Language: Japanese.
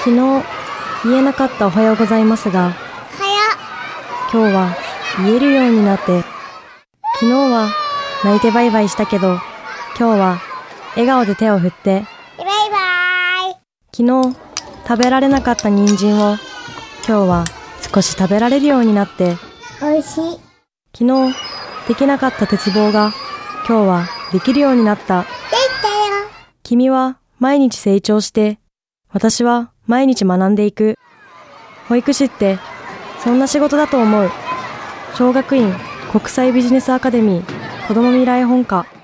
昨日言えなかったおはようございますが、今日は言えるようになって、昨日は泣いてバイバイしたけど、今日は笑顔で手を振ってバイバイ。 昨日食べられなかった人参を今日は少し食べられるようになって、 おいしい。 昨日できなかった鉄棒が今日はできるようになった。 できたよ。 君は毎日成長して、私は毎日学んでいく。保育士ってそんな仕事だと思う。小学院国際ビジネスアカデミー子ども未来本科。